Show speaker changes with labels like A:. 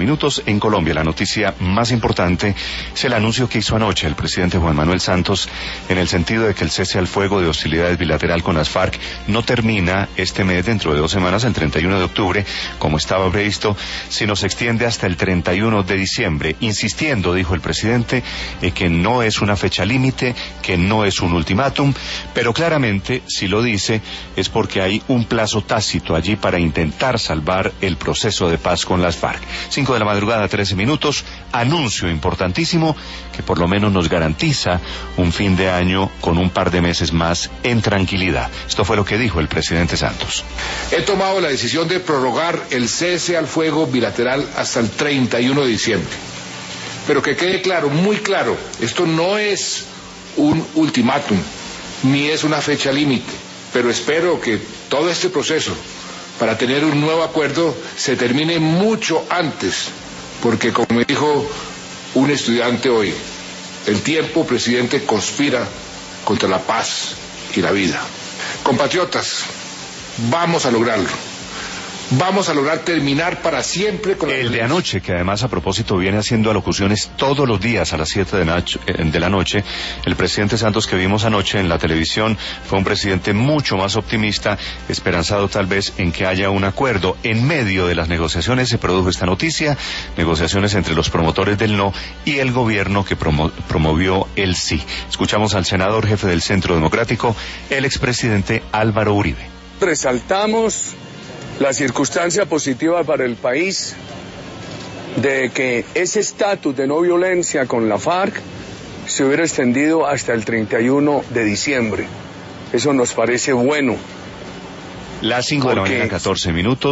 A: minutos. En Colombia, la noticia más importante es el anuncio que hizo anoche el presidente Juan Manuel Santos en el sentido de que el cese al fuego de hostilidades bilateral con las FARC no termina este mes, dentro de 2 semanas, el 31 de octubre, como estaba previsto, sino se extiende hasta el 31 de diciembre, insistiendo, dijo el presidente, que no es una fecha límite, que no es un ultimátum, pero claramente, si lo dice, es porque hay un plazo tácito allí para intentar salvar el proceso de paz con las FARC. 5 de la madrugada, 13 minutos, anuncio importantísimo que por lo menos nos garantiza un fin de año con un par de meses más en tranquilidad. Esto fue lo que dijo el presidente Santos.
B: He tomado la decisión de prorrogar el cese al fuego bilateral hasta el 31 de diciembre. Pero que quede claro, muy claro, esto no es un ultimátum, ni es una fecha límite, pero espero que todo este proceso para tener un nuevo acuerdo se termine mucho antes, porque como me dijo un estudiante hoy, el tiempo, presidente, conspira contra la paz y la vida. Compatriotas, vamos a lograrlo. Vamos a lograr terminar para siempre con
A: el de anoche, que además a propósito viene haciendo alocuciones todos los días a las 7 de la noche. El presidente Santos que vimos anoche en la televisión fue un presidente mucho más optimista, esperanzado tal vez en que haya un acuerdo. En medio de las negociaciones se produjo esta noticia, negociaciones entre los promotores del no y el gobierno que promovió el sí. Escuchamos al senador jefe del Centro Democrático, el expresidente Álvaro Uribe.
C: Resaltamos la circunstancia positiva para el país de que ese estatus de no violencia con la FARC se hubiera extendido hasta el 31 de diciembre. Eso nos parece bueno.
A: Las 5 de la mañana, 14 minutos.